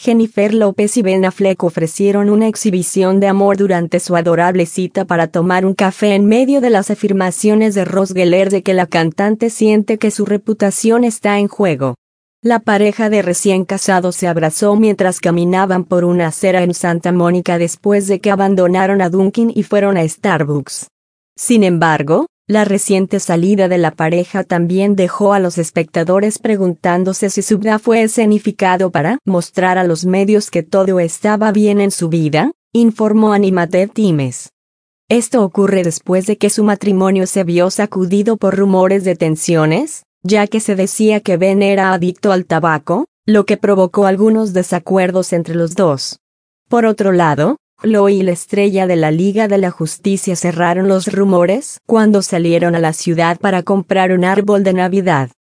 Jennifer López y Ben Affleck ofrecieron una exhibición de amor durante su adorable cita para tomar un café en medio de las afirmaciones de Ross Geller de que la cantante siente que su reputación está en juego. La pareja de recién casados se abrazó mientras caminaban por una acera en Santa Mónica después de que abandonaron a Dunkin' y fueron a Starbucks. Sin embargo, la reciente salida de la pareja también dejó a los espectadores preguntándose si su boda fue escenificado para mostrar a los medios que todo estaba bien en su vida, informó Animated Times. Esto ocurre después de que su matrimonio se vio sacudido por rumores de tensiones, ya que se decía que Ben era adicto al tabaco, lo que provocó algunos desacuerdos entre los dos. Por otro lado, Khloe y la estrella de la Liga de la Justicia cerraron los rumores cuando salieron a la ciudad para comprar un árbol de Navidad.